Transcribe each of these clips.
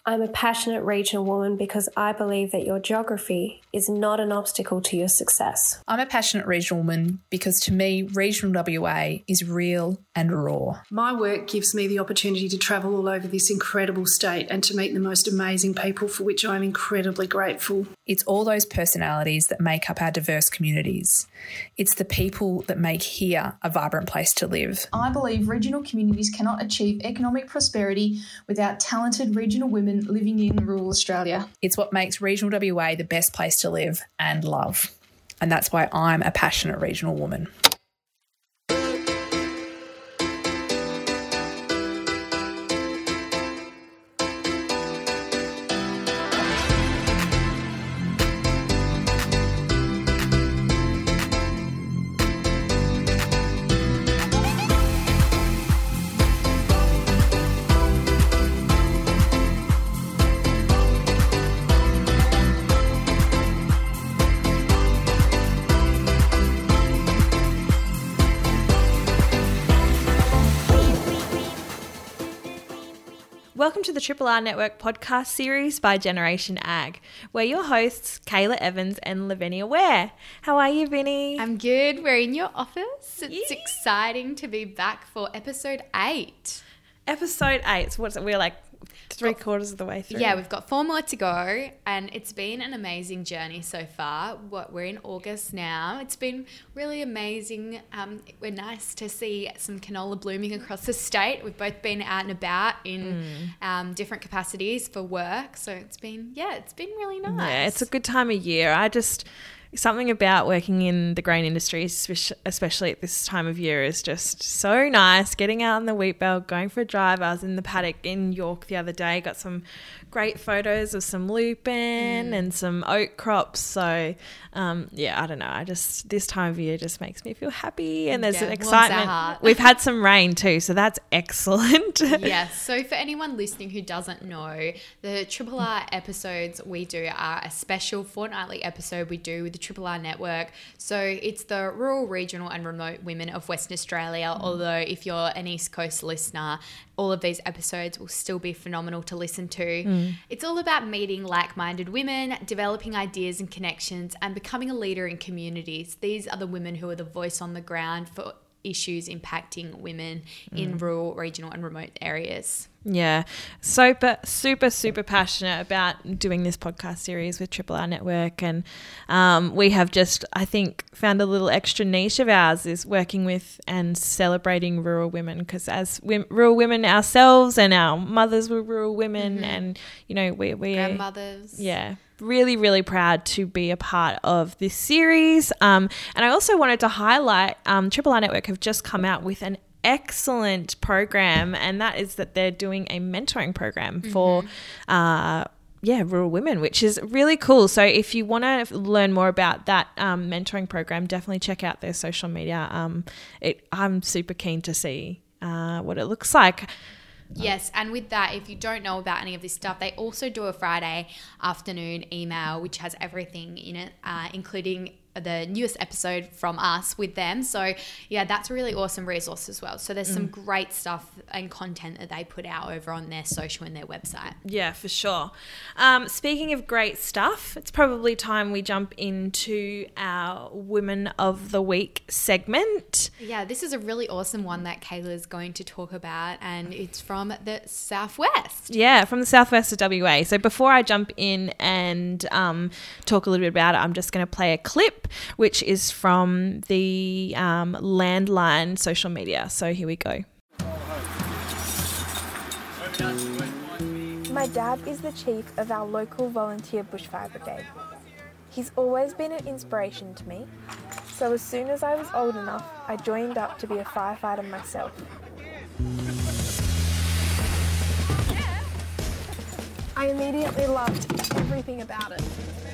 I'm a passionate regional woman because I believe that your geography is not an obstacle to your success. I'm a passionate regional woman because to me, regional WA is real and raw. My work gives me the opportunity to travel all over this incredible state and to meet the most amazing people, for which I'm incredibly grateful. It's all those personalities that make up our diverse communities. It's the people that make here a vibrant place to live. I believe regional communities cannot achieve economic prosperity without talented regional women living in rural Australia. It's what makes regional WA the best place to live and love. And that's why I'm a passionate regional woman. Welcome to the Triple R Network podcast series by Generation Ag. We're your hosts, Kayla Evans and Lavinia Ware. How are you, Vinny? I'm good. We're in your office. It's exciting to be back for episode 8. Episode 8. So what's it? We're like 3/4 of the way through. Yeah, we've got 4 more to go, and it's been an amazing journey so far. We're in August now. It's been really amazing. We're nice to see some canola blooming across the state. We've both been out and about in different capacities for work, so it's been really nice. Yeah, it's a good time of year. Something about working in the grain industry, especially at this time of year, is just so nice. Getting out in the wheat belt, going for a drive. I was in the paddock in York the other day, got some great photos of some lupin and some oat crops. So, I don't know. This time of year just makes me feel happy, and there's an excitement. We've had some rain too, so that's excellent. Yes. So for anyone listening who doesn't know, the Triple R episodes we do are a special fortnightly episode we do with the Triple R Network. So it's the rural, regional and remote women of Western Australia, although if you're an East Coast listener, all of these episodes will still be phenomenal to listen to. It's all about meeting like-minded women, developing ideas and connections, and becoming a leader in communities. These are the women who are the voice on the ground for issues impacting women in rural, regional and remote areas. Yeah, super passionate about doing this podcast series with Triple R Network, and we have just, I think, found a little extra niche of ours is working with and celebrating rural women, because as rural women ourselves, and our mothers were rural women, and we grandmothers. Yeah. Really, really proud to be a part of this series. And I also wanted to highlight Triple R Network have just come out with an excellent program, and that is that they're doing a mentoring program for rural women, which is really cool. So if you want to learn more about that mentoring program, definitely check out their social media. I'm super keen to see what it looks like. Yes, and with that, if you don't know about any of this stuff, they also do a Friday afternoon email which has everything in it, including the newest episode from us with them. So yeah, that's a really awesome resource as well. So there's some great stuff and content that they put out over on their social and their website. Yeah, for sure. Speaking of great stuff, it's probably time we jump into our Women of the Week segment. Yeah, this is a really awesome one that Kayla is going to talk about, and it's from the Southwest. Yeah, from the Southwest of WA. So before I jump in and talk a little bit about it, I'm just going to play a clip which is from the Landline social media. So here we go. My dad is the chief of our local volunteer bushfire brigade. He's always been an inspiration to me, so as soon as I was old enough, I joined up to be a firefighter myself. I immediately loved everything about it.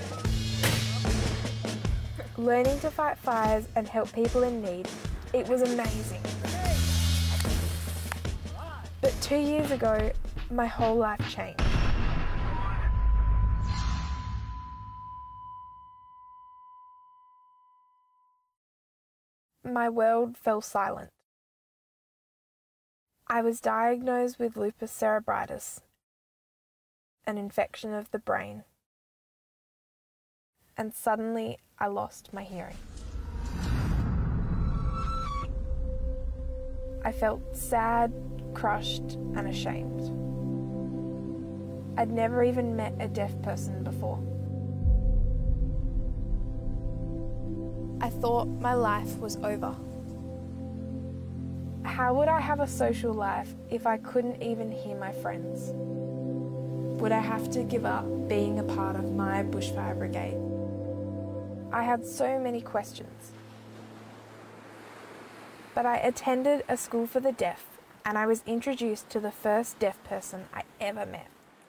Learning to fight fires and help people in need, it was amazing. But 2 years ago, my whole life changed. My world fell silent. I was diagnosed with lupus cerebritis. an infection of the brain, and suddenly I lost my hearing. I felt sad, crushed, and ashamed. I'd never even met a deaf person before. I thought my life was over. How would I have a social life if I couldn't even hear my friends? Would I have to give up being a part of my bushfire brigade? I had so many questions. But I attended a school for the deaf, and I was introduced to the first deaf person I ever met.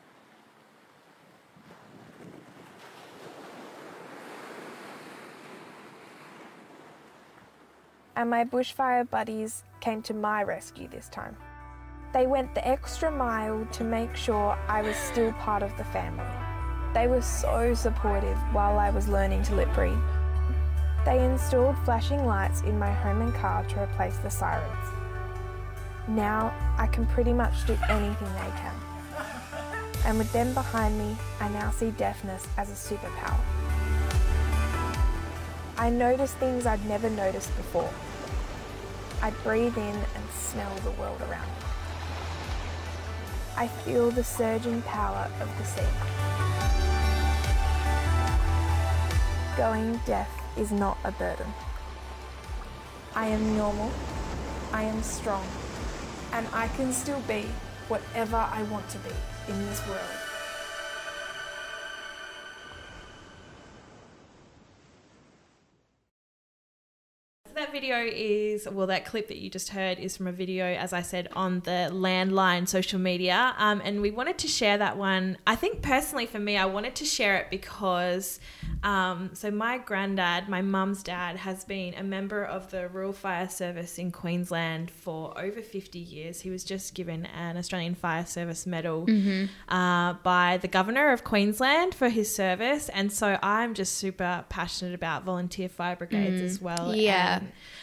And my bushfire buddies came to my rescue this time. They went the extra mile to make sure I was still part of the family. They were so supportive while I was learning to lip read. They installed flashing lights in my home and car to replace the sirens. Now I can pretty much do anything they can. And with them behind me, I now see deafness as a superpower. I notice things I'd never noticed before. I breathe in and smell the world around me. I feel the surging power of the sea. Going deaf is not a burden. I am normal, I am strong, and I can still be whatever I want to be in this world. That video is, well, that clip that you just heard is from a video, as I said, on the Landline social media. And we wanted to share that one. I think personally for me, I wanted to share it because, so my granddad, my mum's dad, has been a member of the Rural Fire Service in Queensland for over 50 years. He was just given an Australian Fire Service medal by the Governor of Queensland for his service. And so I'm just super passionate about volunteer fire brigades as well. Yeah.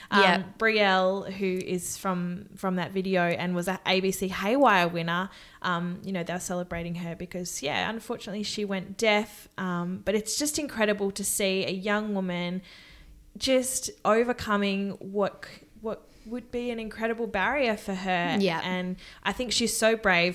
Brielle, who is from that video and was an ABC Haywire winner, they're celebrating her because, unfortunately she went deaf. But it's just incredible to see a young woman just overcoming what would be an incredible barrier for her. Yeah. And I think she's so brave.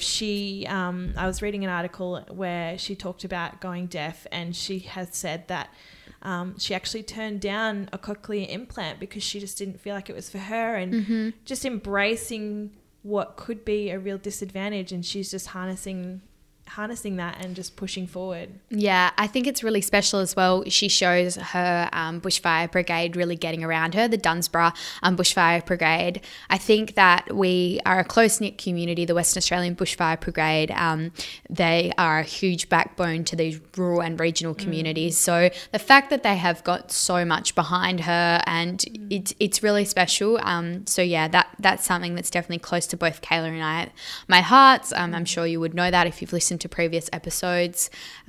I was reading an article where she talked about going deaf, and she has said that she actually turned down a cochlear implant because she just didn't feel like it was for her, and just embracing what could be a real disadvantage, and she's just harnessing that and just pushing forward. Yeah, I think it's really special as well. She shows her bushfire brigade really getting around her, the Dunsborough Bushfire Brigade. I think that we are a close-knit community, the Western Australian Bushfire Brigade. They are a huge backbone to these rural and regional communities. So the fact that they have got so much behind her, and it's really special. That's something that's definitely close to both Kayla and I, my hearts. I'm sure you would know that if you've listened to previous episodes.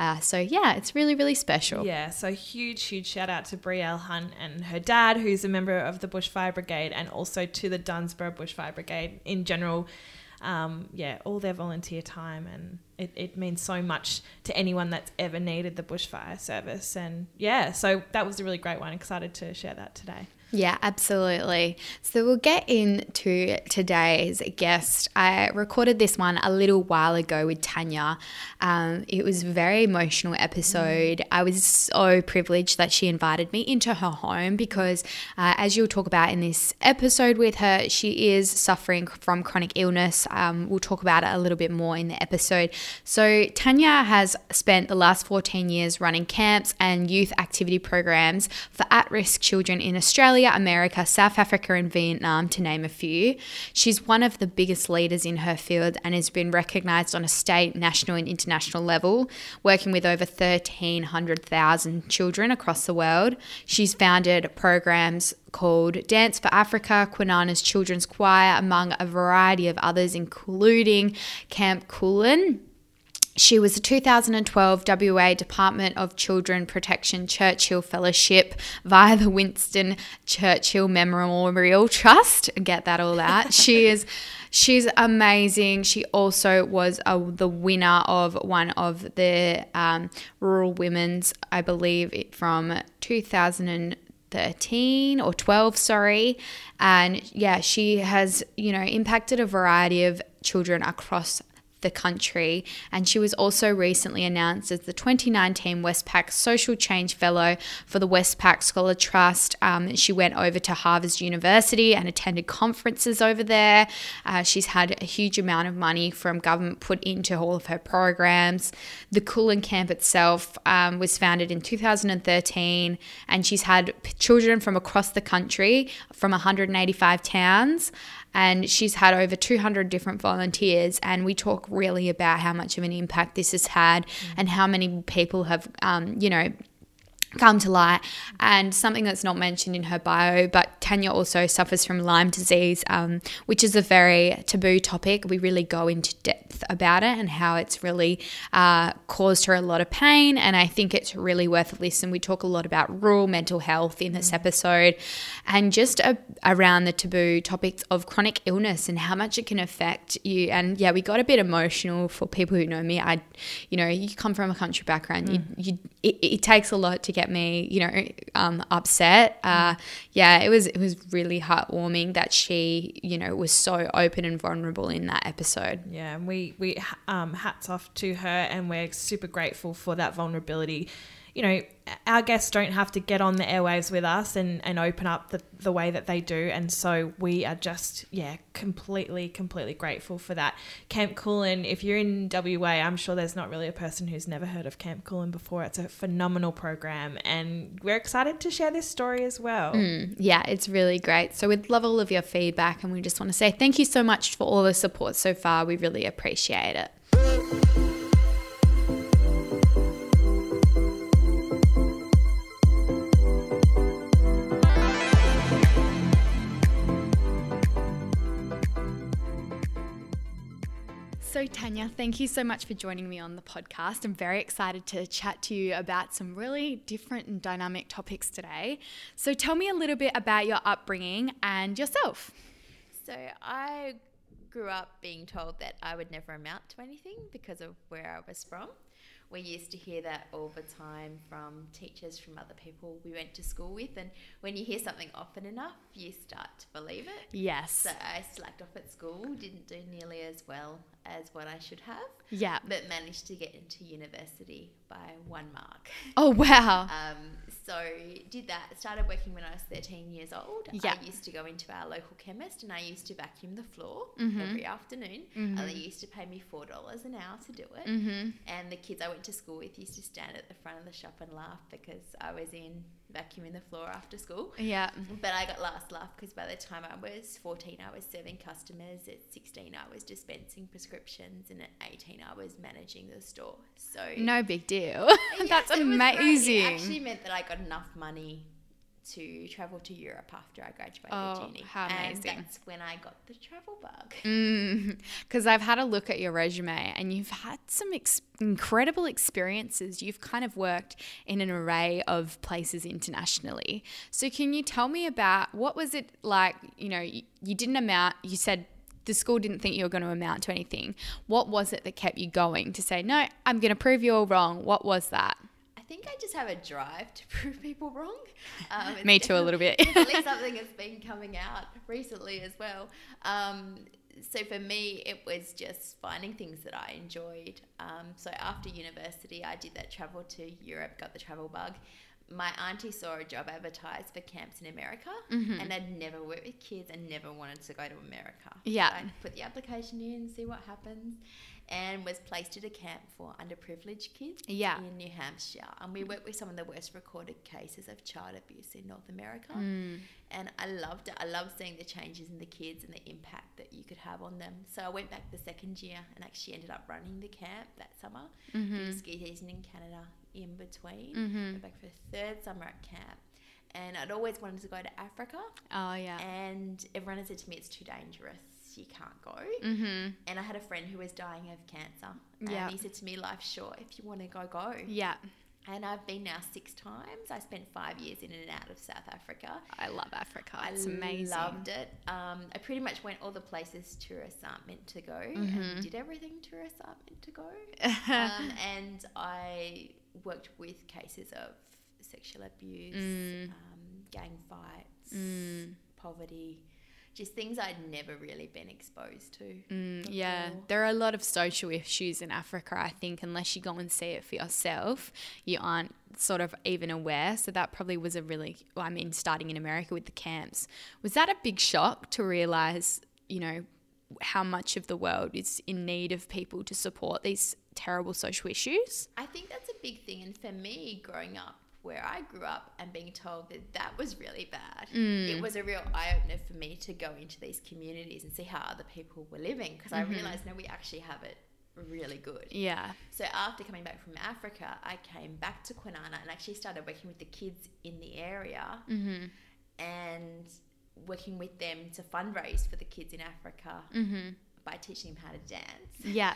It's really, really special. Yeah, so huge shout out to Brielle Hunt and her dad, who's a member of the Bushfire Brigade, and also to the Dunsborough Bushfire Brigade in general. All their volunteer time, and it means so much to anyone that's ever needed the bushfire service. And so that was a really great one. Excited to share that today. Yeah, absolutely. So we'll get into today's guest. I recorded this one a little while ago with Tanya. It was a very emotional episode. I was so privileged that she invited me into her home because, as you'll talk about in this episode with her, she is suffering from chronic illness. We'll talk about it a little bit more in the episode. So Tanya has spent the last 14 years running camps and youth activity programs for at-risk children in Australia, America, South Africa and Vietnam, to name a few. She's one of the biggest leaders in her field and has been recognised on a state, national and international level, working with over 1,300,000 children across the world. She's founded programs called Dance for Africa, Kwinana's Children's Choir, among a variety of others, including Camp Kulin. She was a 2012 WA Department of Children Protection Churchill Fellowship via the Winston Churchill Memorial Trust. Get that all out. She's amazing. She also was the winner of one of the Rural Women's, I believe, from 2013 or 12, sorry. And yeah, she has, impacted a variety of children across the country, and she was also recently announced as the 2019 Westpac Social Change Fellow for the Westpac Scholar Trust. She went over to Harvard University and attended conferences over there. She's had a huge amount of money from government put into all of her programs. The Cullen Camp itself was founded in 2013, and she's had children from across the country from 185 towns. And she's had over 200 different volunteers, and we talk really about how much of an impact this has had and how many people have, come to light. And something that's not mentioned in her bio, but Tanya also suffers from Lyme disease, which is a very taboo topic. We really go into depth about it and how it's really caused her a lot of pain, and I think it's really worth a listen. We talk a lot about rural mental health in this episode, and just around the taboo topics of chronic illness and how much it can affect you. And yeah, we got a bit emotional. For people who know me, you come from a country background, it takes a lot to get me, upset. It was really heartwarming that she, was so open and vulnerable in that episode. Yeah, and we hats off to her, and we're super grateful for that vulnerability. Our guests don't have to get on the airwaves with us and open up the way that they do. And so we are just, completely grateful for that. Camp Cullen, if you're in WA, I'm sure there's not really a person who's never heard of Camp Cullen before. It's a phenomenal program, and we're excited to share this story as well. Yeah, it's really great. So we'd love all of your feedback, and we just want to say thank you so much for all the support so far. We really appreciate it. So Tanya, thank you so much for joining me on the podcast. I'm very excited to chat to you about some really different and dynamic topics today. So tell me a little bit about your upbringing and yourself. So I grew up being told that I would never amount to anything because of where I was from. We used to hear that all the time from teachers, from other people we went to school with, and when you hear something often enough, you start to believe it. Yes. So I slacked off at school, didn't do nearly as well as what I should have. Yeah. But managed to get into university by 1 mark. Oh, wow. So did that, started working when I was 13 years old. Yeah. I used to go into our local chemist and I used to vacuum the floor Mm-hmm. every afternoon. Mm-hmm. And they used to pay me $4 an hour to do it. Mm-hmm. And the kids I went to school with used to stand at the front of the shop and laugh because I was in vacuuming the floor after school. Yeah. But I got last laugh because by the time I was 14, I was serving customers. At 16, I was dispensing prescriptions. And at 18, I was managing the store. So no big deal. yeah, That's so it was great. amazing. It actually meant that I got enough money to travel to Europe after I graduated uni. How amazing. And that's when I got the travel bug. Because I've had a look at your resume and you've had some incredible experiences. You've kind of worked in an array of places internationally. So can you tell me about what was it like, you didn't amount, you said the school didn't think you were going to amount to anything. What was it that kept you going to say, no, I'm going to prove you all wrong? What was that? I think I just have a drive to prove people wrong. Me too, a little bit. It's at least something that's been coming out recently as well. So for me, it was just finding things that I enjoyed. So after university, I did that travel to Europe, got the travel bug. My auntie saw a job advertised for camps in America, and I'd never worked with kids and never wanted to go to America. Yeah. So I put the application in, see what happens, and was placed at a camp for underprivileged kids in New Hampshire. And we worked with some of the worst recorded cases of child abuse in North America. And I loved it. I loved seeing the changes in the kids and the impact that you could have on them. So I went back the second year and actually ended up running the camp that summer. Did a ski season in Canada in between. Went back for the third summer at camp. And I'd always wanted to go to Africa. Oh, yeah. And everyone had said to me, it's too dangerous you can't go. Mm-hmm. And I had a friend who was dying of cancer. And Yeah. he said to me, life's short. If you want to go, go. Yeah. And I've been now 6 times. I spent 5 years in and out of South Africa. I love Africa. It's I amazing. loved it. I pretty much went all the places tourists aren't meant to go Mm-hmm. and did everything tourists aren't meant to go. And I worked with cases of sexual abuse, gang fights, poverty, just things I'd never really been exposed to. Yeah, before. there are a lot of social issues in Africa, I think, unless you go and see it for yourself, you aren't sort of even aware. So that probably was starting in America with the camps. Was that a big shock to realise, you know, how much of the world is in need of people to support these terrible social issues? I think that's a big thing. And for me, growing up where I grew up and being told that was really bad, it was a real eye-opener for me to go into these communities and see how other people were living, because I realised, no, we actually have it really good. Yeah. So after coming back from Africa, I came back to Kwinana and actually started working with the kids in the area and working with them to fundraise for the kids in Africa by teaching them how to dance. Yeah.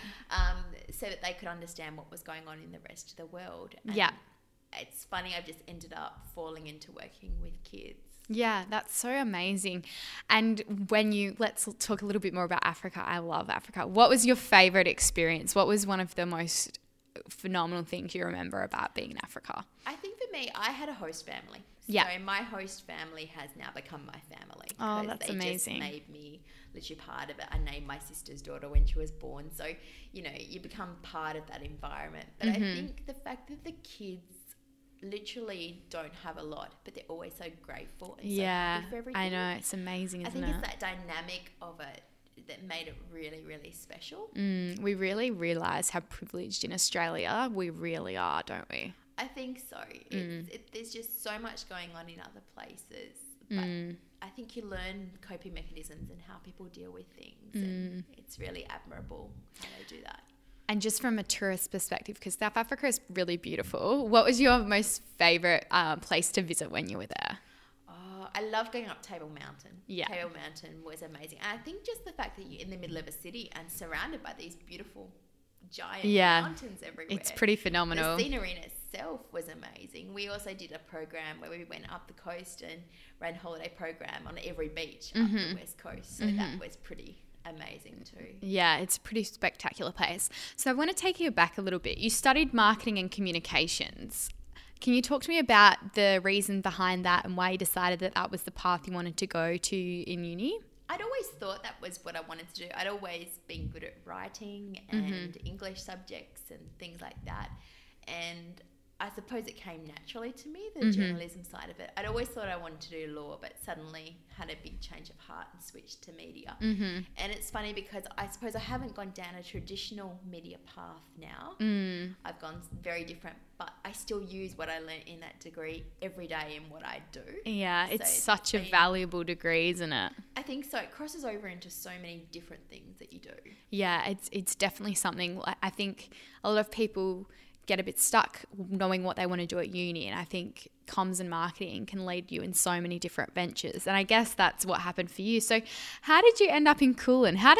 So that they could understand what was going on in the rest of the world. And Yeah. it's funny, I've just ended up falling into working with kids. Yeah, that's so amazing. And let's talk a little bit more about Africa. I love Africa. What was your favourite experience? What was one of the most phenomenal things you remember about being in Africa? I think for me, I had a host family. Yeah. So my host family has now become my family. Oh, because that's they amazing. Just made me literally part of it. I named my sister's daughter when she was born. So, you know, you become part of that environment. But I think the fact that the kids literally don't have a lot, but they're always so grateful and so happy for everything. I know. It's amazing, isn't it? I think it's that dynamic of it that made it really, really special. We really realise how privileged in Australia we really are, don't we? I think so. There's just so much going on in other places. But I think you learn coping mechanisms and how people deal with things. And it's really admirable how they do that. And just from a tourist perspective, because South Africa is really beautiful, what was your most favourite place to visit when you were there? Oh, I love going up Table Mountain. Yeah. Table Mountain was amazing. And I think just the fact that you're in the middle of a city and surrounded by these beautiful giant mountains everywhere. It's pretty phenomenal. The scenery in itself was amazing. We also did a program where we went up the coast and ran a holiday program on every beach up the west coast. So that was pretty amazing too. Yeah, it's a pretty spectacular place. So I want to take you back a little bit. You studied marketing and communications. Can you talk to me about the reason behind that and why you decided that that was the path you wanted to go to in uni? I'd always thought that was what I wanted to do. I'd always been good at writing and English subjects and things like that. And I suppose it came naturally to me, the journalism side of it. I'd always thought I wanted to do law, but suddenly had a big change of heart and switched to media. And it's funny because I suppose I haven't gone down a traditional media path now. I've gone very different, but I still use what I learnt in that degree every day in what I do. Yeah, So it's such a valuable degree, isn't it? I think so. It crosses over into so many different things that you do. Yeah, it's definitely something. I think a lot of people get a bit stuck knowing what they want to do at uni, and I think comms and marketing can lead you in so many different ventures, and I guess that's what happened for you. So how did you end up in Kulin? How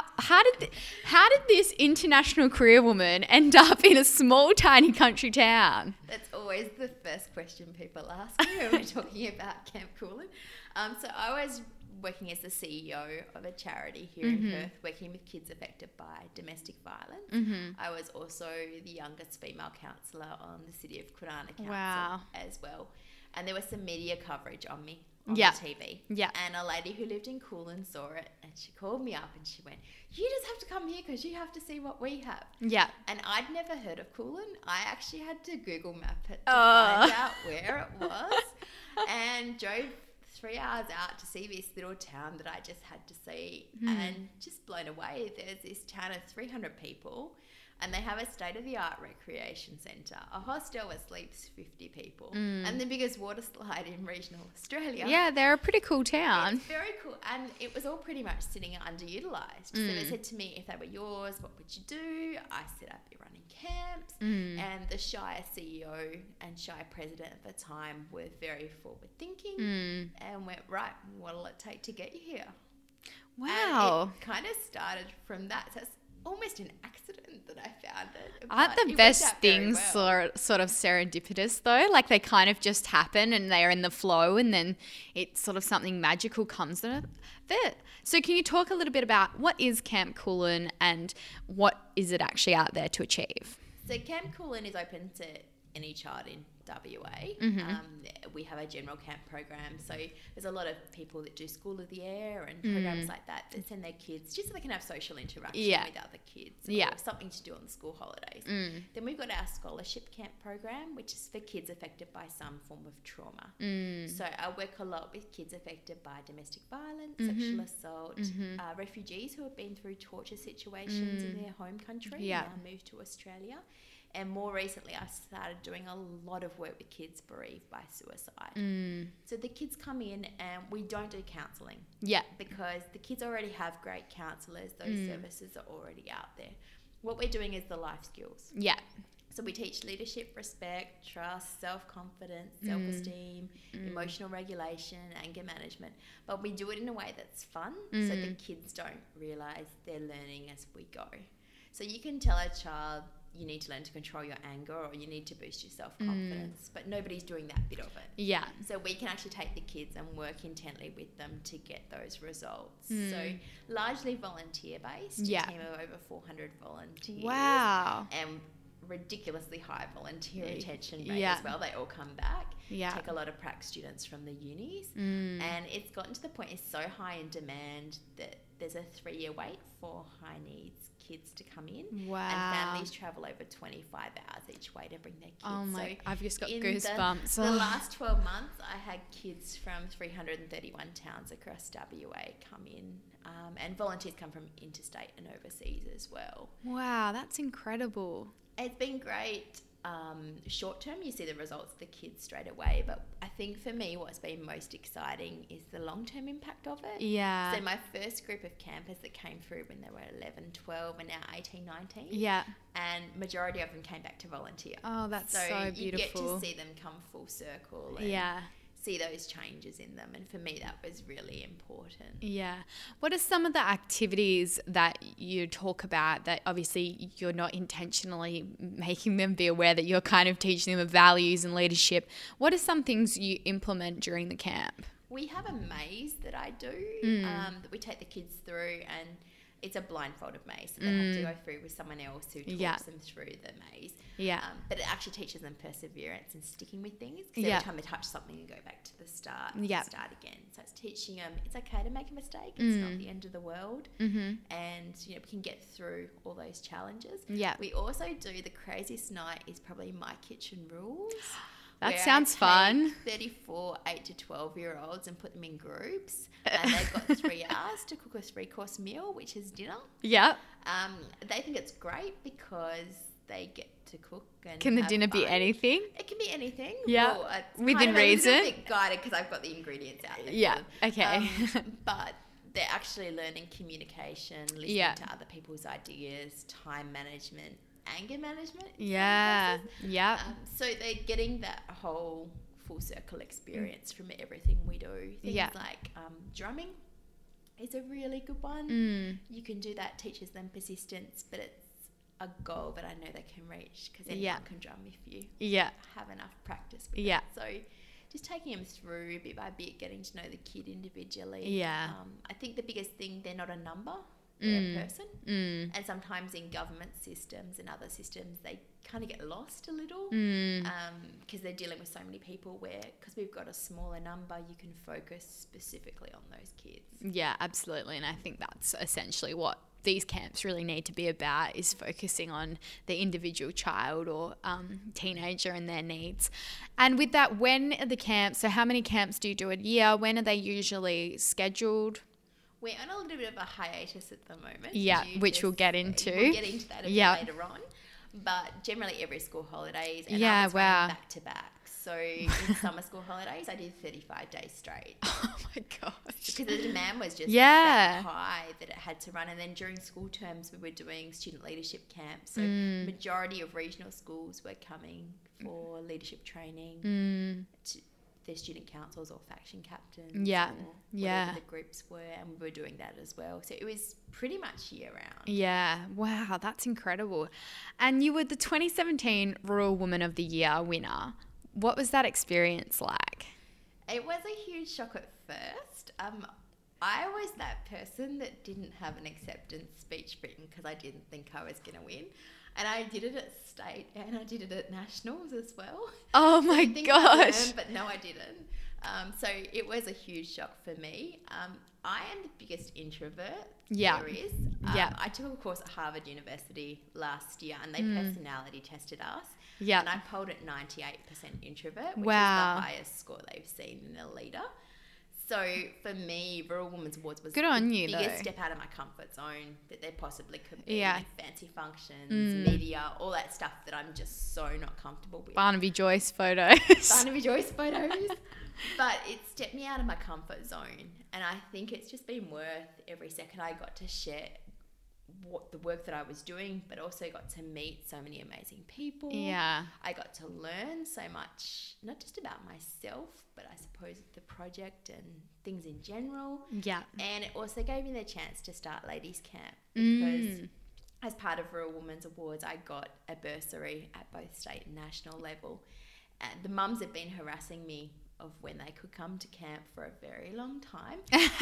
did this international career woman end up in a small tiny country town? That's always the first question people ask me when we're talking about Camp Kulin. So I was working as the CEO of a charity here in Perth, working with kids affected by domestic violence. I was also the youngest female counsellor on the City of Kwinana Council as well. And there was some media coverage on me on the TV. Yeah. And a lady who lived in Kulin saw it and she called me up and she went, "You just have to come here because you have to see what we have." Yeah. And I'd never heard of Kulin. I actually had to Google map it to find out where it was, and drove 3 hours out to see this little town that I just had to see, and just blown away. There's this town of 300 people, and they have a state-of-the-art recreation centre, a hostel that sleeps 50 people, and the biggest water slide in regional Australia. Yeah, they're a pretty cool town. It's very cool, and it was all pretty much sitting underutilised. So they said to me, if they were yours, what would you do? I said I'd be running camps, and the Shire CEO and Shire president at the time were very forward thinking and went, right, what'll it take to get you here? Wow. And it kind of started from that. So it's almost an accident that I found it. Aren't but the it best worked out very things well. sort of serendipitous though? Like they kind of just happen and they're in the flow and then it's sort of something magical comes of it. So can you talk a little bit about what is Camp Coolin and what is it actually out there to achieve? So Camp Coolin is open to any child in WA. We have a general camp program, so there's a lot of people that do School of the Air and programs like that send their kids just so they can have social interaction with other kids or something to do on the school holidays. Then we've got our scholarship camp program, which is for kids affected by some form of trauma. So I work a lot with kids affected by domestic violence, sexual assault, refugees who have been through torture situations in their home country and now moved to Australia. And more recently, I started doing a lot of work with kids bereaved by suicide. So the kids come in and we don't do counselling. Yeah. Because the kids already have great counsellors. Those services are already out there. What we're doing is the life skills. Yeah. So we teach leadership, respect, trust, self-confidence, self-esteem, emotional regulation, anger management. But we do it in a way that's fun so the kids don't realise they're learning as we go. So you can tell a child, you need to learn to control your anger or you need to boost your self-confidence, but nobody's doing that bit of it. Yeah. So we can actually take the kids and work intently with them to get those results. So largely volunteer-based, a team of over 400 volunteers. Wow. And ridiculously high volunteer retention rate as well. They all come back. Take a lot of prac students from the unis. And it's gotten to the point it's so high in demand that there's a 3-year wait for high needs kids to come in. Wow. And families travel over 25 hours each way to bring their kids. Oh my, so I've just got goosebumps. The last 12 months, I had kids from 331 towns across WA come in, and volunteers come from interstate and overseas as well. Wow, that's incredible. It's been great. Short term, you see the results of the kids straight away, but I think for me what's been most exciting is the long term impact of it. Yeah. So my first group of campers that came through when they were 11, 12 and now 18, 19. Yeah. And majority of them came back to volunteer. Oh, that's so beautiful. You get to see them come full circle and see those changes in them, and for me that was really important. Yeah. What are some of the activities that you talk about that obviously you're not intentionally making them be aware that you're kind of teaching them values and leadership? What are some things you implement during the camp? We have a maze that I do that we take the kids through, and it's a blindfolded maze, so they have to go through with someone else who talks them through the maze. Yeah. But it actually teaches them perseverance and sticking with things, because every time they touch something and go back to the start, start again. So it's teaching them it's okay to make a mistake. It's not the end of the world. And we can get through all those challenges. Yeah. We also do the craziest night is probably My Kitchen Rules. That sounds fun. 34 8 to 12-year-olds and put them in groups, and they've got 3 hours to cook a 3-course meal, which is dinner. Yeah. They think it's great because they get to cook. And can the dinner be anything? It can be anything. Yeah. Well, within reason. It's a bit guided because I've got the ingredients out there. Yeah. Okay. But they're actually learning communication, listening to other people's ideas, time management, anger management. Yeah. Yeah. So they're getting that whole full circle experience from everything we do. Things like drumming is a really good one. You can do that, teaches them persistence, but it's a goal that I know they can reach because anyone can drum if you have enough practice with it. So just taking them through bit by bit, getting to know the kid individually. Yeah. I think the biggest thing, they're not a number. They're a person. And sometimes in government systems and other systems they kind of get lost a little because they're dealing with so many people, where because we've got a smaller number you can focus specifically on those kids. Yeah, absolutely. And I think that's essentially what these camps really need to be about, is focusing on the individual child or teenager and their needs. And with that, when are the camps, so how many camps do you do a year? When are they usually scheduled? We're on a little bit of a hiatus at the moment. Yeah, which we'll get into. We'll get into that a bit later on. But generally every school holidays and I was running back to back. So in summer school holidays, I did 35 days straight. Oh my gosh. Because the demand was just that high that it had to run. And then during school terms, we were doing student leadership camps. So majority of regional schools were coming for leadership training the student councils or faction captains. Yeah. Or Yeah. whatever the groups were, and we were doing that as well. So it was pretty much year round. Yeah. Wow, that's incredible. And you were the 2017 Rural Woman of the Year winner. What was that experience like? It was a huge shock at first. I was that person that didn't have an acceptance speech written because I didn't think I was going to win. And I did it at state and I did it at nationals as well. Oh my I think I gosh. learned, but no, I didn't. So it was a huge shock for me. I am the biggest introvert there is. I took a course at Harvard University last year and they personality tested us. Yeah. And I polled at 98% introvert, which Wow. is the highest score they've seen in a leader. So for me, Rural Women's Awards was Good on the you, biggest though. step out of my comfort zone that there possibly could be. Yeah. Like fancy functions, media, all that stuff that I'm just so not comfortable with. Barnaby Joyce photos. Barnaby Joyce photos. But it stepped me out of my comfort zone. And I think it's just been worth every second I got to share what the work that I was doing, but also got to meet so many amazing people. Yeah. I got to learn so much, not just about myself, but I suppose the project and things in general. Yeah. And it also gave me the chance to start Ladies Camp because as part of Rural Women's Awards, I got a bursary at both state and national level. And the mums have been harassing me of when they could come to camp for a very long time.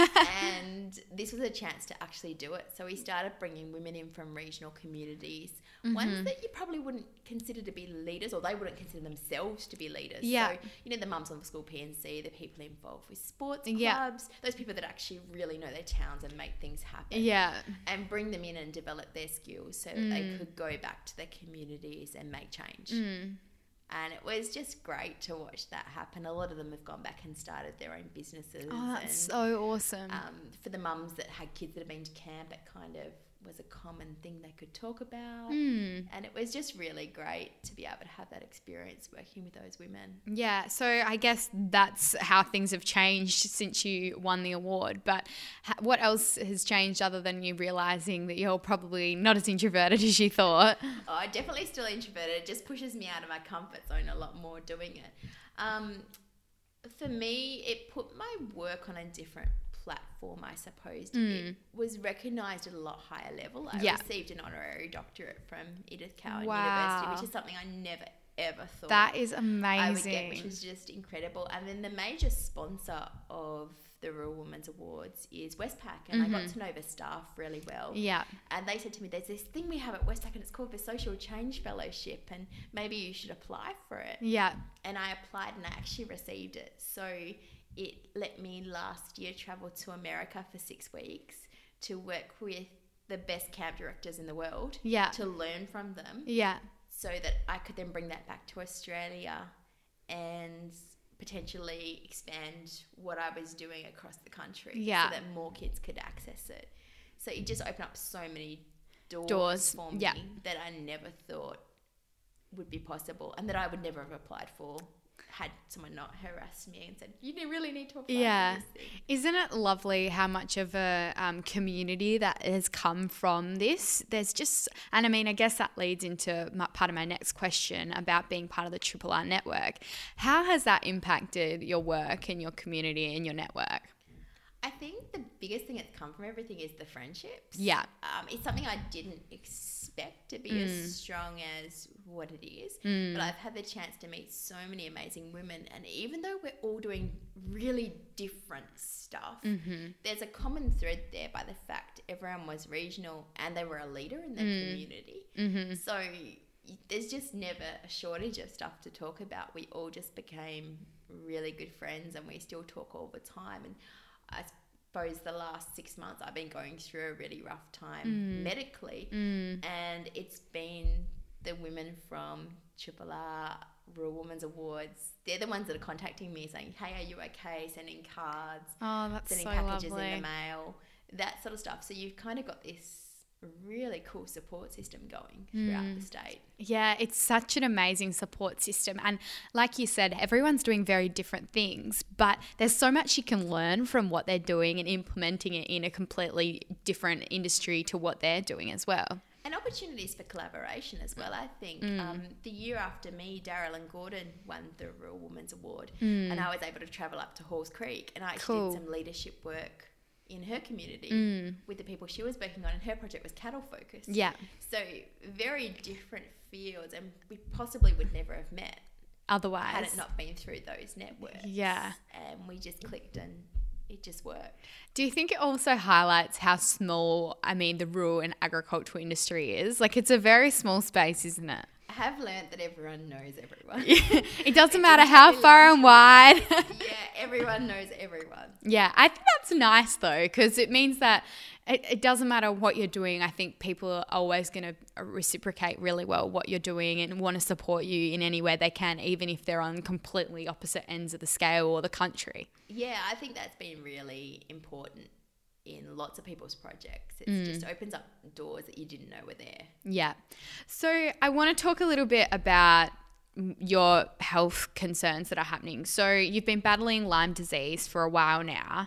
And this was a chance to actually do it. So we started bringing women in from regional communities, ones that you probably wouldn't consider to be leaders, or they wouldn't consider themselves to be leaders. Yeah. So, you know, the mums on the school PNC, the people involved with sports Yeah. clubs, those people that actually really know their towns and make things happen. Yeah. And bring them in and develop their skills so that they could go back to their communities and make change. And it was just great to watch that happen. A lot of them have gone back and started their own businesses. Oh, that's and, so awesome. for the mums that had kids that have been to camp, it kind of was a common thing they could talk about. And it was just really great to be able to have that experience working with those women. Yeah, so I guess that's how things have changed since you won the award. But what else has changed other than you realising that you're probably not as introverted as you thought? Oh, I'm definitely still introverted. It just pushes me out of my comfort zone a lot more doing it. For me, it put my work on a different platform, I suppose. It was recognised at a lot higher level. I received an honorary doctorate from Edith Cowan University, which is something I never ever thought That is I would amazing. get, which was just incredible. And then the major sponsor of the Rural Women's Awards is Westpac, and I got to know the staff really well. Yeah. And they said to me, there's this thing we have at Westpac and it's called the Social Change Fellowship, and maybe you should apply for it. Yeah. And I applied and I actually received it. So it let me last year travel to America for 6 weeks to work with the best camp directors in the world. Yeah. To learn from them. Yeah. So that I could then bring that back to Australia and potentially expand what I was doing across the country. Yeah. So that more kids could access it. So it just opened up so many Doors, for me yeah. that I never thought would be possible and that I would never have applied for had someone not harassed me and said, you really need to apply Yeah. for this thing. Isn't it lovely how much of a community that has come from this? There's just, and I mean, I guess that leads into part of my next question about being part of the Triple R network. How has that impacted your work and your community and your network? I think the biggest thing that's come from everything is the friendships. Yeah. It's something I didn't expect to be as strong as what it is. But I've had the chance to meet so many amazing women. And even though we're all doing really different stuff, there's a common thread there by the fact everyone was regional and they were a leader in their community. So there's just never a shortage of stuff to talk about. We all just became really good friends and we still talk all the time. And I suppose the last 6 months I've been going through a really rough time medically, and it's been the women from Triple R Rural Women's Awards. They're the ones that are contacting me saying, hey, are you okay? Sending cards, sending packages in the mail, that sort of stuff. So you've kind of got this really cool support system going throughout the state. Yeah, it's such an amazing support system. And like you said, everyone's doing very different things, but there's so much you can learn from what they're doing and implementing it in a completely different industry to what they're doing as well. And And opportunities for collaboration as well, I think. The year after me, Daryl and Gordon won the Rural Women's Award, and I was able to travel up to Halls Creek, and I actually did some leadership work in her community with the people she was working on, and her project was cattle focused. Yeah. So very different fields, and we possibly would never have met Otherwise. had it not been through those networks. Yeah. And we just clicked and it just worked. Do you think it also highlights how small, the rural and agricultural industry is? Like, it's a very small space, isn't it? I have learned that everyone knows everyone. It doesn't matter how far and wide. Yeah, everyone knows everyone. Yeah, I think that's nice though, because it means that it doesn't matter what you're doing. I think people are always going to reciprocate really well what you're doing and want to support you in any way they can, even if they're on completely opposite ends of the scale or the country. Yeah, I think that's been really important in lots of people's projects. It just opens up doors that you didn't know were there. Yeah. So I want to talk a little bit about your health concerns that are happening. So you've been battling Lyme disease for a while now.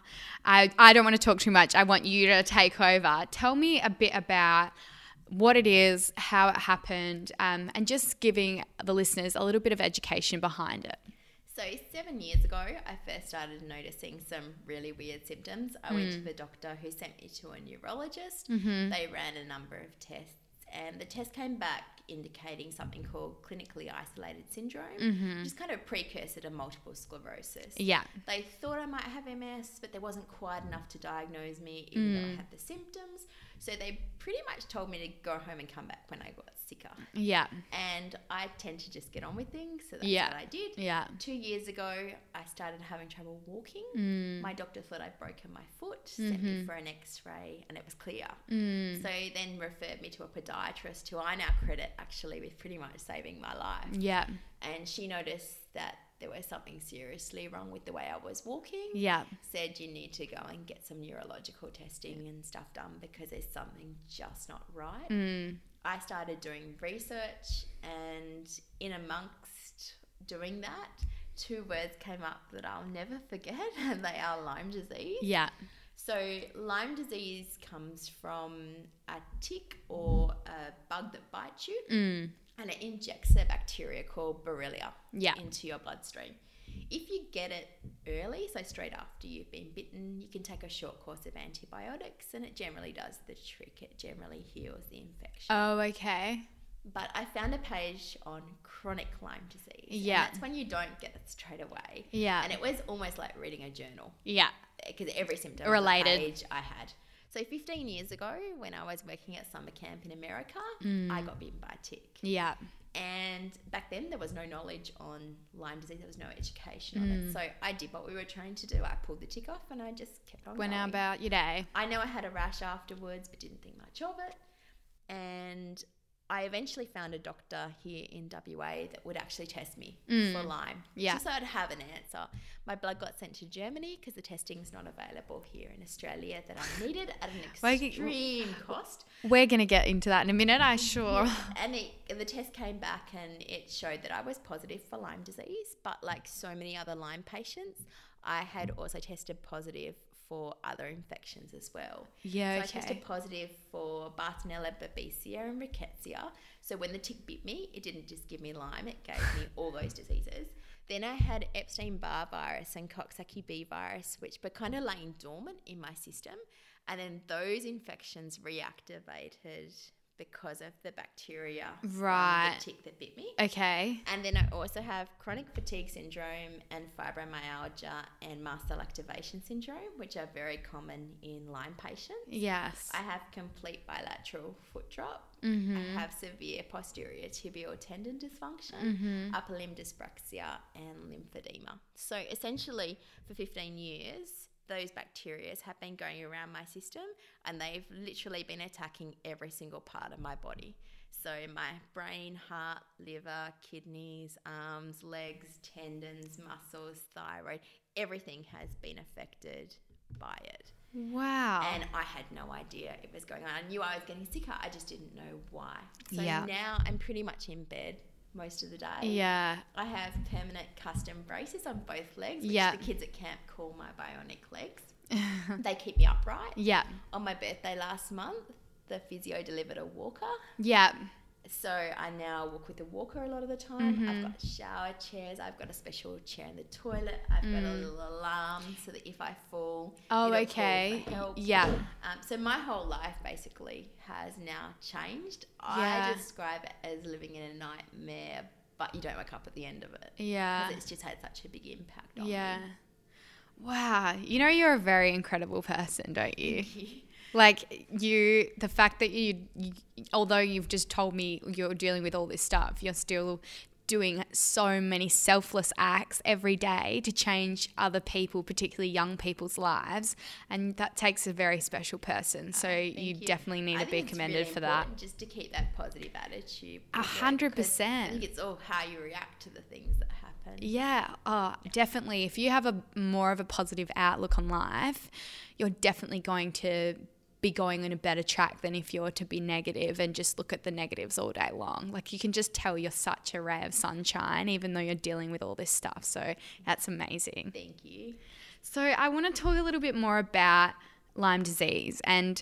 I don't want to talk too much. I want you to take over. Tell me a bit about what it is, how it happened, and just giving the listeners a little bit of education behind it. So 7 years ago, I first started noticing some really weird symptoms. I went to the doctor who sent me to a neurologist. They ran a number of tests, and the test came back indicating something called clinically isolated syndrome, which is kind of a precursor to multiple sclerosis. Yeah. They thought I might have MS, but there wasn't quite enough to diagnose me, even though I had the symptoms. So they pretty much told me to go home and come back when I got sicker. Yeah. And I tend to just get on with things, so that's what I did. Yeah. 2 years ago, I started having trouble walking. My doctor thought I'd broken my foot, sent me for an x-ray, and it was clear. So then referred me to a podiatrist who I now credit actually with pretty much saving my life. Yeah. And she noticed that there was something seriously wrong with the way I was walking. Yeah. Said you need to go and get some neurological testing and stuff done because there's something just not right. I started doing research, and in amongst doing that, 2 words came up that I'll never forget, and they are Lyme disease. Yeah. So Lyme disease comes from a tick or a bug that bites you, and it injects a bacteria called Borrelia into your bloodstream. If you get it early, so straight after you've been bitten, you can take a short course of antibiotics, and it generally does the trick. It generally heals the infection. Oh, okay. But I found a page on chronic Lyme disease. Yeah. And that's when you don't get it straight away. Yeah. And it was almost like reading a journal. Yeah. Because every symptom related on the page I had. So 15 years ago, when I was working at summer camp in America, I got bitten by a tick. Yeah. And back then, there was no knowledge on Lyme disease. There was no education on it. So I did what we were trained to do. I pulled the tick off and I just kept on Went going. about your day. I know I had a rash afterwards, but didn't think much of it. And I eventually found a doctor here in WA that would actually test me for Lyme. Yeah. Just so I'd have an answer. My blood got sent to Germany because the testing's not available here in Australia that I needed at an extreme cost. We're going to get into that in a minute, I'm sure. Yeah. And the test came back and it showed that I was positive for Lyme disease, but like so many other Lyme patients, I had also tested positive for other infections as well. Yeah, so okay. I tested positive for Bartonella, Babesia and Rickettsia. So when the tick bit me, it didn't just give me Lyme, it gave me all those diseases. Then I had Epstein-Barr virus and Coxsackie-B virus, which were kind of laying dormant in my system. And then those infections reactivated because of the bacteria from the tick that bit me. Okay. And then I also have chronic fatigue syndrome and fibromyalgia and mast cell activation syndrome, which are very common in Lyme patients. Yes. I have complete bilateral foot drop. I have severe posterior tibial tendon dysfunction, upper limb dyspraxia, and lymphedema. So essentially, for 15 years, those bacteria have been going around my system and they've literally been attacking every single part of my body. So my brain, heart, liver, kidneys, arms, legs, tendons, muscles, thyroid, everything has been affected by it. Wow. And I had no idea it was going on. I knew I was getting sicker. I just didn't know why. So now I'm pretty much in bed most of the day. Yeah. I have permanent custom braces on both legs, which the kids at camp call my bionic legs. They keep me upright. Yeah. On my birthday last month, the physio delivered a walker. Yeah. So I now walk with a walker a lot of the time. I've got shower chairs. I've got a special chair in the toilet. I've got a little alarm so that if I fall, it'll call for help. Yeah. So my whole life basically has now changed. Yeah. I describe it as living in a nightmare, but you don't wake up at the end of it. Yeah. Because it's just had such a big impact on me. Wow. You know, you're a very incredible person, don't you? Thank you. Like the fact that you, although you've just told me you're dealing with all this stuff, you're still doing so many selfless acts every day to change other people, particularly young people's lives. And that takes a very special person. So you definitely need to be commended for that. Just to keep that positive attitude. 100%. I think it's all how you react to the things that happen. Yeah, definitely. If you have a more of a positive outlook on life, you're definitely going to be going on a better track than if you're to be negative and just look at the negatives all day long. Like, you can just tell you're such a ray of sunshine even though you're dealing with all this stuff. So that's amazing. Thank you. So I want to talk a little bit more about Lyme disease and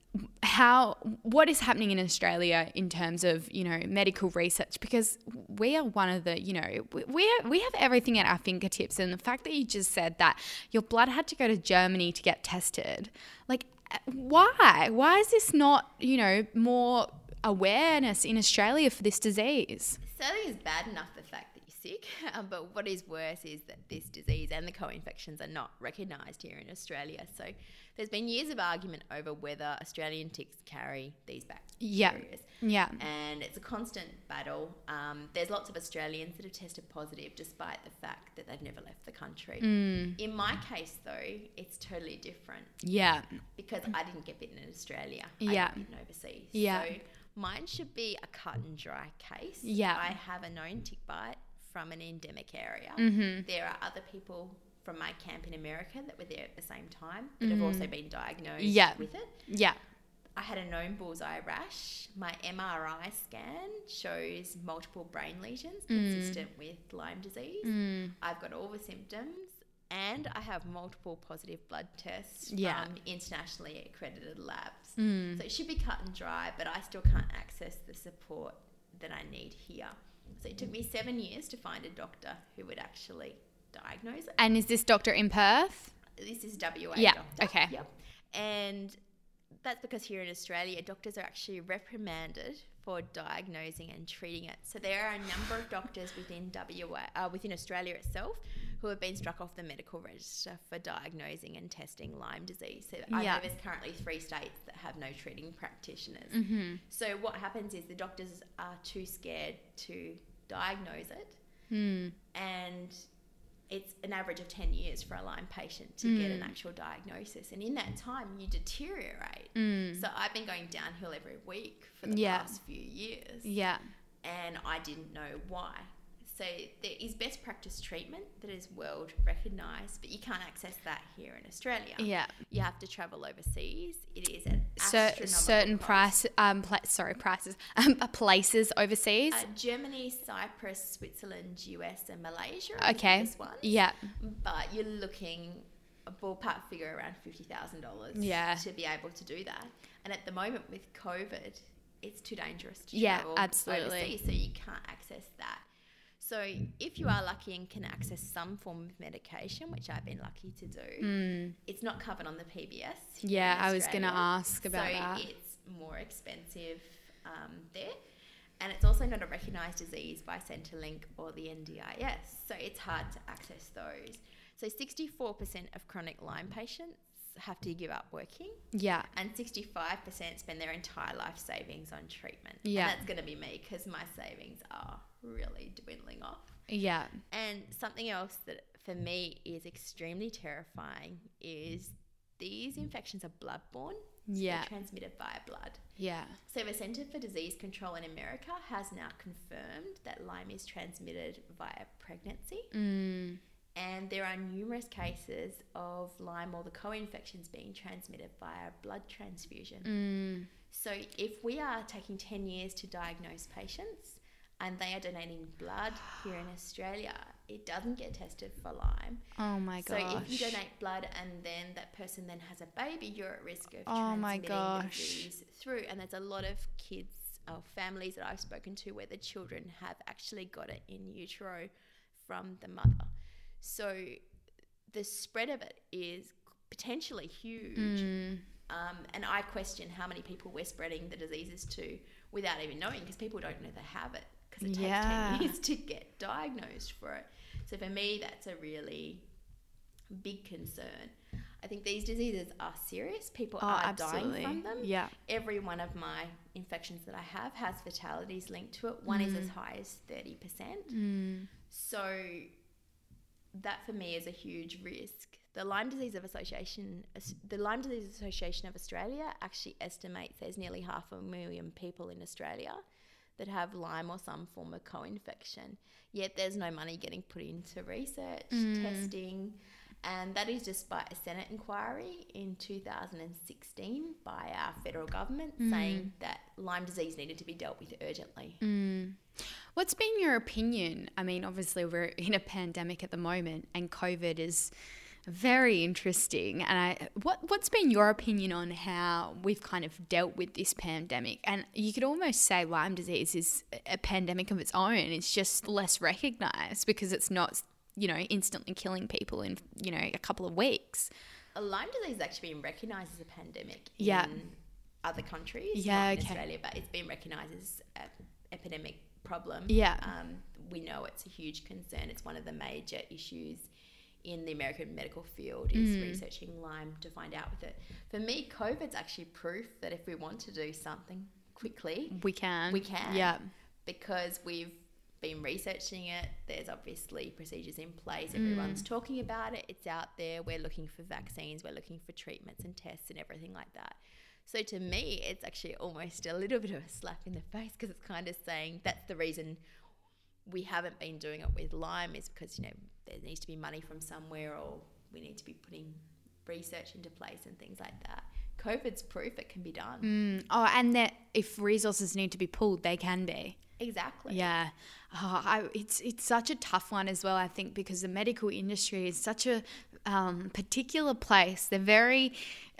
what is happening in Australia in terms of, you know, medical research, because we are one of the, you know, we have everything at our fingertips. And the fact that you just said that your blood had to go to Germany to get tested, like, why is this not, you know, more awareness in Australia for this disease? Certainly is bad enough the fact that you're sick, but what is worse is that this disease and the co-infections are not recognised here in Australia. So there's been years of argument over whether Australian ticks carry these bacteria. Yeah. And it's a constant battle. There's lots of Australians that have tested positive despite the fact that they've never left the country. In my case, though, it's totally different. Yeah. Because I didn't get bitten in Australia. Yeah. I got bitten overseas. Yeah. So mine should be a cut and dry case. Yeah. I have a known tick bite from an endemic area. There are other people from my camp in America that were there at the same time that have also been diagnosed with it. Yeah. I had a known bullseye rash. My MRI scan shows multiple brain lesions consistent with Lyme disease. I've got all the symptoms, and I have multiple positive blood tests from internationally accredited labs. So it should be cut and dry, but I still can't access the support that I need here. So it took me 7 years to find a doctor who would actually diagnose it. And is this doctor in Perth? This is WA Yeah. doctor. Okay. Yep. And that's because here in Australia, doctors are actually reprimanded for diagnosing and treating it. So there are a number of doctors within within Australia itself who have been struck off the medical register for diagnosing and testing Lyme disease. So I know there's currently 3 states that have no treating practitioners. So what happens is the doctors are too scared to diagnose it, and it's an average of 10 years for a Lyme patient to get an actual diagnosis. And in that time, you deteriorate. So I've been going downhill every week for the past few years. Yeah. And I didn't know why. So there is best practice treatment that is world recognised, but you can't access that here in Australia. Yeah. You have to travel overseas. It is an certain cost. places overseas. Germany, Cyprus, Switzerland, US, and Malaysia. Okay. Are the ones. Yeah. But you're looking a ballpark figure around $50,000. Yeah. To be able to do that, and at the moment with COVID, it's too dangerous to travel absolutely. overseas, so you can't access that. So if you are lucky and can access some form of medication, which I've been lucky to do, it's not covered on the PBS. Yeah, I was going to ask about that. So it's more expensive there. And it's also not a recognised disease by Centrelink or the NDIS. So it's hard to access those. So 64% of chronic Lyme patients have to give up working. Yeah. And 65% spend their entire life savings on treatment. Yeah. And that's going to be me because my savings are really dwindling off. Yeah. And something else that for me is extremely terrifying is these infections are bloodborne. Yeah. They're transmitted via blood. Yeah. So the Centre for Disease Control in America has now confirmed that Lyme is transmitted via pregnancy. And there are numerous cases of Lyme or the co-infections being transmitted via blood transfusion. So if we are taking 10 years to diagnose patients, and they are donating blood here in Australia. It doesn't get tested for Lyme. Oh my gosh. So if you donate blood and then that person then has a baby, you're at risk of Oh my transmitting the gosh. disease through. And there's a lot of kids or families that I've spoken to where the children have actually got it in utero from the mother. So the spread of it is potentially huge. And I question how many people we're spreading the diseases to without even knowing, because people don't know they have it, because it takes 10 years to get diagnosed for it. So for me, that's a really big concern. I think these diseases are serious. People are dying from them. Yeah. Every one of my infections that I have has fatalities linked to it. One is as high as 30%. So that for me is a huge risk. The Lyme Disease Association of Australia actually estimates there's nearly 500,000 people in Australia that have Lyme or some form of co-infection. Yet there's no money getting put into research, testing, and that is despite a Senate inquiry in 2016 by our federal government saying that Lyme disease needed to be dealt with urgently. What's been your opinion? I mean, obviously we're in a pandemic at the moment and COVID is very interesting. And what's been your opinion on how we've kind of dealt with this pandemic? And you could almost say Lyme disease is a pandemic of its own. It's just less recognised because it's not, instantly killing people in, a couple of weeks. Lyme disease has actually been recognised as a pandemic in other countries, not in Australia, but it's been recognised as an epidemic problem. We know it's a huge concern. It's one of the major issues in the American medical field is researching Lyme to find out with it. For me, COVID's actually proof that if we want to do something quickly, we can. Yeah. Because we've been researching it. There's obviously procedures in place. Everyone's talking about it. It's out there. We're looking for vaccines. We're looking for treatments and tests and everything like that. So to me, it's actually almost a little bit of a slap in the face, because it's kind of saying that's the reason we haven't been doing it with Lyme, is because, there needs to be money from somewhere, or we need to be putting research into place and things like that. COVID's proof it can be done. And that if resources need to be pulled, they can be. Exactly. Yeah. It's such a tough one as well, I think, because the medical industry is such a particular place. They're very...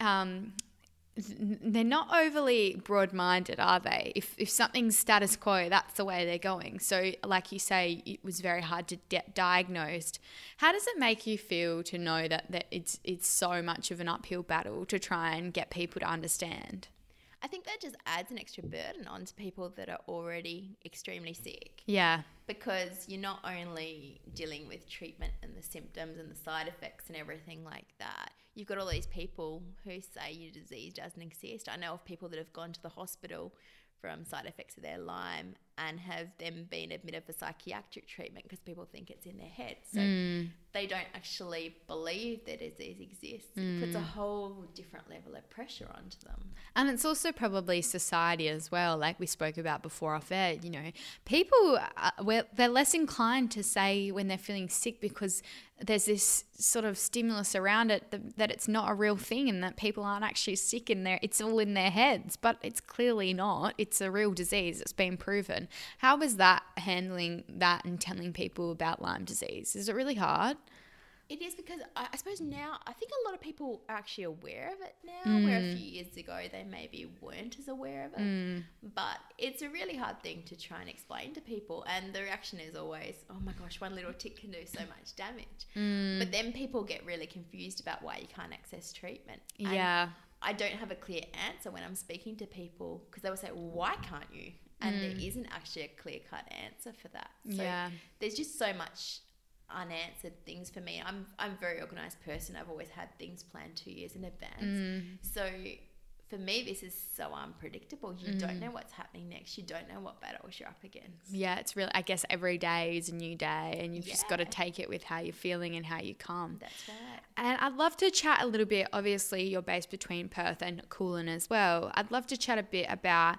they're not overly broad-minded, are they? If something's status quo, that's the way they're going. So like you say, it was very hard to get diagnosed. How does it make you feel to know that it's so much of an uphill battle to try and get people to understand? I think that just adds an extra burden onto people that are already extremely sick. Yeah. Because you're not only dealing with treatment and the symptoms and the side effects and everything like that. You've got all these people who say your disease doesn't exist. I know of people that have gone to the hospital from side effects of their Lyme and have then been admitted for psychiatric treatment because people think it's in their head. So they don't actually believe their disease exists. It puts a whole different level of pressure onto them. And it's also probably society as well, like we spoke about before off air, people, they're less inclined to say when they're feeling sick because there's this sort of stimulus around it that it's not a real thing and that people aren't actually sick in there. It's all in their heads, but it's clearly not. It's a real disease. It's been proven. How was that, handling that and telling people about Lyme disease? Is it really hard? It is, because I suppose now, I think a lot of people are actually aware of it now, where a few years ago they maybe weren't as aware of it. But it's a really hard thing to try and explain to people. And the reaction is always, oh my gosh, one little tick can do so much damage. But then people get really confused about why you can't access treatment. And I don't have a clear answer when I'm speaking to people, because they will say, why can't you? And there isn't actually a clear-cut answer for that. So there's just so much unanswered things for me. I'm a very organised person. I've always had things planned 2 years in advance. So for me, this is so unpredictable. You don't know what's happening next. You don't know what battles you're up against. Yeah, it's really, I guess every day is a new day and you've just got to take it with how you're feeling and how you come. That's right. And I'd love to chat a little bit, obviously you're based between Perth and Coolin as well. I'd love to chat a bit about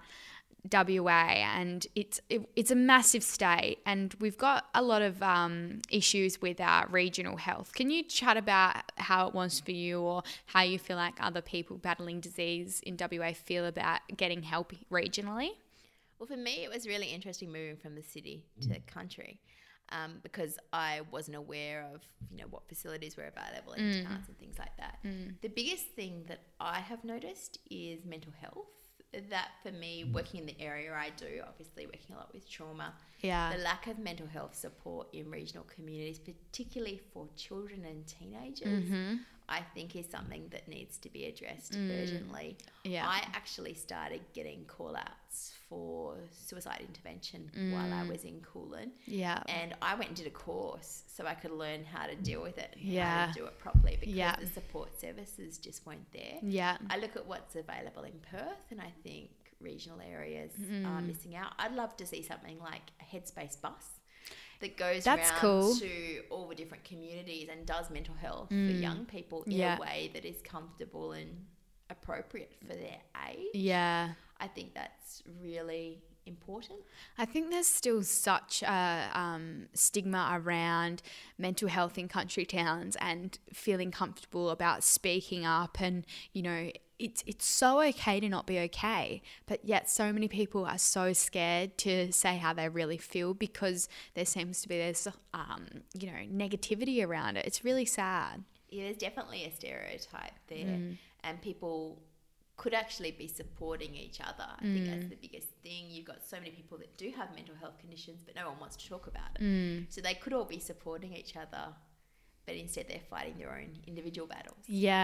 WA, and it's a massive state and we've got a lot of issues with our regional health. Can you chat about how it was for you, or how you feel like other people battling disease in WA feel about getting help regionally? Well, for me, it was really interesting moving from the city to the country, because I wasn't aware of, what facilities were available in towns and things like that. The biggest thing that I have noticed is mental health. That for me, working in the area I do, obviously working a lot with trauma, the lack of mental health support in regional communities, particularly for children and teenagers, I think is something that needs to be addressed urgently. I actually started getting call-outs for suicide intervention while I was in Coolin. And I went and did a course so I could learn how to deal with it, how to do it properly, because the support services just weren't there. I look at what's available in Perth and I think regional areas are missing out. I'd love to see something like a Headspace bus that goes around to all the different communities and does mental health for young people in a way that is comfortable and appropriate for their age. I think that's really important. I think there's still such a stigma around mental health in country towns and feeling comfortable about speaking up, and it's so okay to not be okay, but yet so many people are so scared to say how they really feel because there seems to be this negativity around it. It's really sad. Yeah, there's definitely a stereotype there, and people could actually be supporting each other. I think that's the biggest thing. You've got so many people that do have mental health conditions, but no one wants to talk about it. So they could all be supporting each other, but instead they're fighting their own individual battles.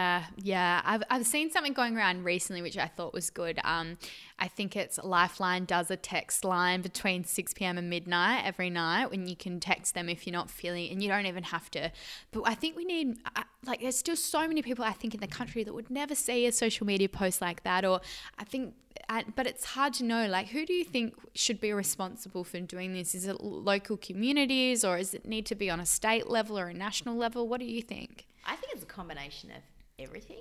I've seen something going around recently which I thought was good. I think it's Lifeline does a text line between 6 p.m. and midnight every night, when you can text them if you're not feeling, and you don't even have to. But I think we need, there's still so many people I think in the country that would never see a social media post like that, or but it's hard to know, who do you think should be responsible for doing this? Is it local communities, or does it need to be on a state level or a national level? What do you think? I think it's a combination of everything.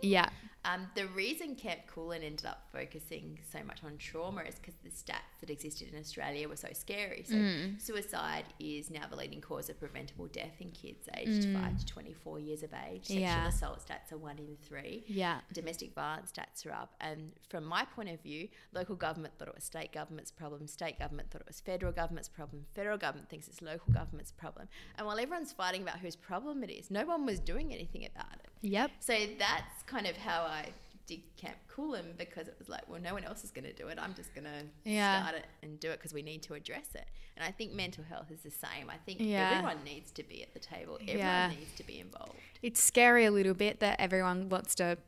The reason Camp Coolin ended up focusing so much on trauma is because the stats that existed in Australia were so scary. So suicide is now the leading cause of preventable death in kids aged 5 to 24 years of age. Sexual assault stats are 1 in 3. Domestic violence stats are up. And from my point of view, local government thought it was state government's problem. State government thought it was federal government's problem. Federal government thinks it's local government's problem. And while everyone's fighting about whose problem it is, no one was doing anything about it. So that's kind of how I did Camp Coolin, because it was like, well, no one else is going to do it. I'm just going to start it and do it because we need to address it. And I think mental health is the same. I think everyone needs to be at the table. Everyone needs to be involved. It's scary a little bit that everyone wants to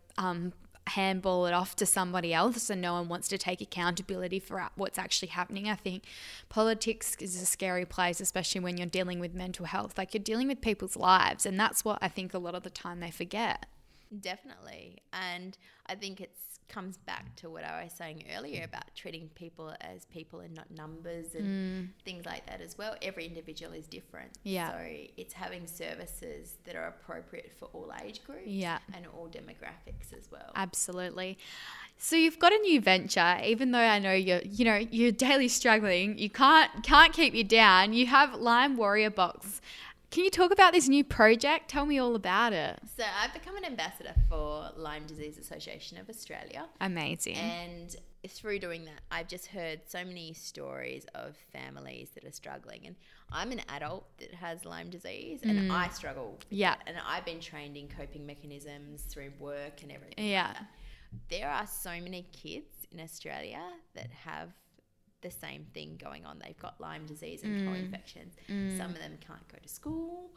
handball it off to somebody else and no one wants to take accountability for what's actually happening. I think politics is a scary place, especially when you're dealing with mental health. You're dealing with people's lives, and that's what I think a lot of the time they forget. Definitely. And I think it comes back to what I was saying earlier about treating people as people and not numbers and things like that as well. Every individual is different. So it's having services that are appropriate for all age groups and all demographics as well. Absolutely. So you've got a new venture, even though I know you're daily struggling. You can't keep you down. You have Lyme Warrior Box. Can you talk about this new project? Tell me all about it. So I've become an ambassador for Lyme Disease Association of Australia. Amazing. And through doing that, I've just heard so many stories of families that are struggling. And I'm an adult that has Lyme disease and I struggle with that. And I've been trained in coping mechanisms through work and everything like that. There are so many kids in Australia that have the same thing going on. They've got Lyme disease and co-infections. Some of them can't go to school.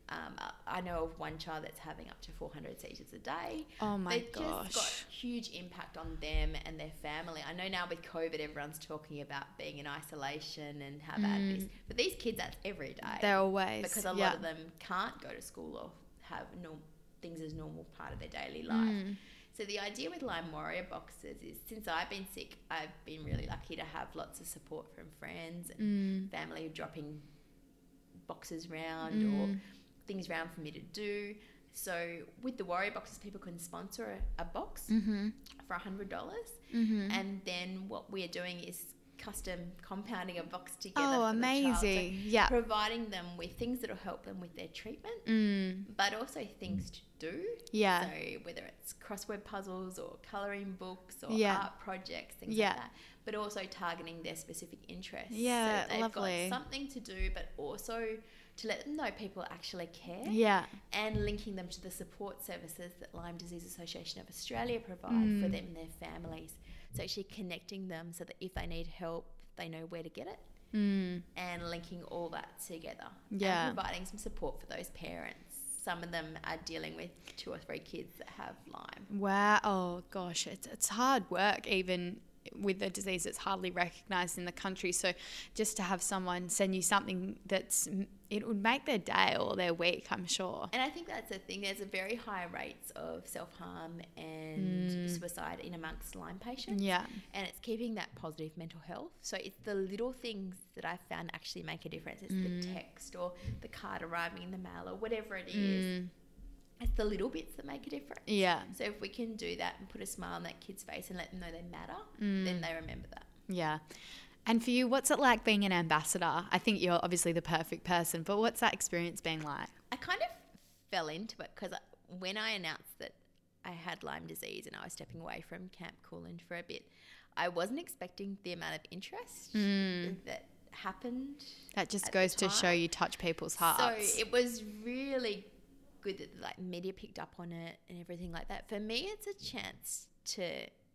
I know of one child that's having up to 400 seizures a day. Oh my gosh. They've just got huge impact on them and their family. I know now with COVID, everyone's talking about being in isolation and how bad it is. But these kids, that's every day. They're always. Because a lot of them can't go to school or have things as normal part of their daily life. So the idea with Lyme Warrior Boxes is, since I've been sick, I've been really lucky to have lots of support from friends and family dropping boxes around or things around for me to do. So with the Warrior Boxes, people can sponsor a box for $100. And then what we're doing is custom compounding a box together. Oh, for amazing. The child. So yeah. providing them with things that will help them with their treatment, but also things to do. Yeah. So whether it's crossword puzzles or colouring books or Yeah. art projects, things Yeah. like that. But also targeting their specific interests. Yeah, so they've lovely. got something to do, but also to let them know people actually care. Yeah. And linking them to the support services that Lyme Disease Association of Australia provide for them and their families. So actually connecting them so that if they need help, they know where to get it. And linking all that together. Yeah. And providing some support for those parents. Some of them are dealing with 2 or 3 kids that have Lyme. Wow. Oh, gosh. It's hard work, even with a disease that's hardly recognised in the country. So just to have someone send you something it would make their day or their week, I'm sure. And I think that's the thing. There's a very high rates of self-harm and suicide in amongst Lyme patients. Yeah. And it's keeping that positive mental health. So it's the little things that I found actually make a difference. It's the text or the card arriving in the mail or whatever it is. It's the little bits that make a difference. Yeah. So if we can do that and put a smile on that kid's face and let them know they matter, then they remember that. Yeah. And for you, what's it like being an ambassador? I think you're obviously the perfect person, but what's that experience been like? I kind of fell into it because when I announced that I had Lyme disease and I was stepping away from Camp Coolange for a bit, I wasn't expecting the amount of interest that happened. That just goes to show you touch people's hearts. So it was really good that like media picked up on it and everything like that. For me, it's a chance to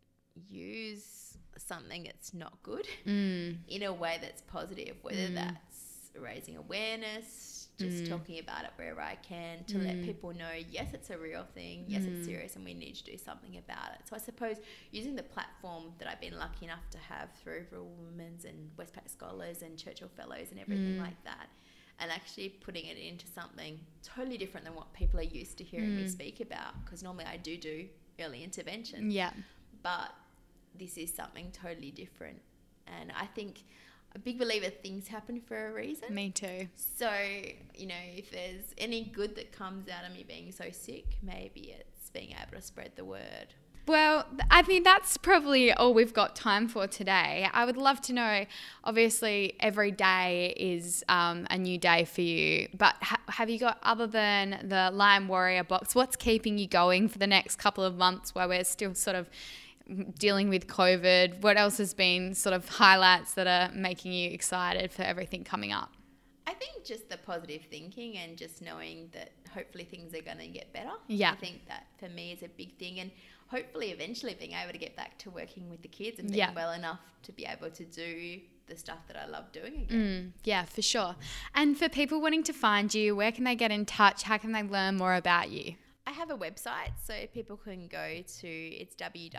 use something that's not good in a way that's positive, whether that's raising awareness, just talking about it wherever I can, to let people know, yes, it's a real thing, yes, it's serious, and we need to do something about it. So I suppose using the platform that I've been lucky enough to have through Rural Women's and Westpac Scholars and Churchill Fellows and everything like that, and actually putting it into something totally different than what people are used to hearing me speak about, because normally I do early intervention. Yeah. But this is something totally different. And I think a big believer things happen for a reason. Me too. So, if there's any good that comes out of me being so sick, maybe it's being able to spread the word. Well, I think that's probably all we've got time for today. I would love to know, obviously, every day is a new day for you, but have you got, other than the Lyme Warrior box, what's keeping you going for the next couple of months while we're still sort of dealing with COVID? What else has been sort of highlights that are making you excited for everything coming up? I think just the positive thinking and just knowing that hopefully things are going to get better. Yeah. I think that for me is a big thing, and hopefully eventually being able to get back to working with the kids and being well enough to be able to do the stuff that I love doing again. Yeah, for sure. And for people wanting to find you, where can they get in touch? How can they learn more about you? I have a website, so people can go to, it's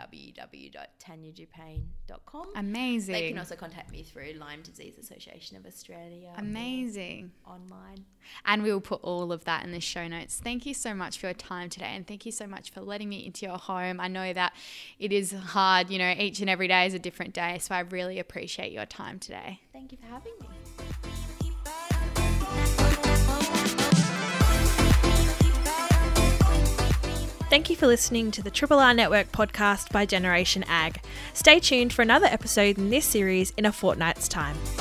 www.tanyadupain.com. Amazing. They can also contact me through Lyme Disease Association of Australia. Amazing. Online. And we will put all of that in the show notes. Thank you so much for your time today, and thank you so much for letting me into your home. I know that it is hard, each and every day is a different day, so I really appreciate your time today. Thank you for having me. Thank you for listening to the Triple R Network podcast by Generation Ag. Stay tuned for another episode in this series in a fortnight's time.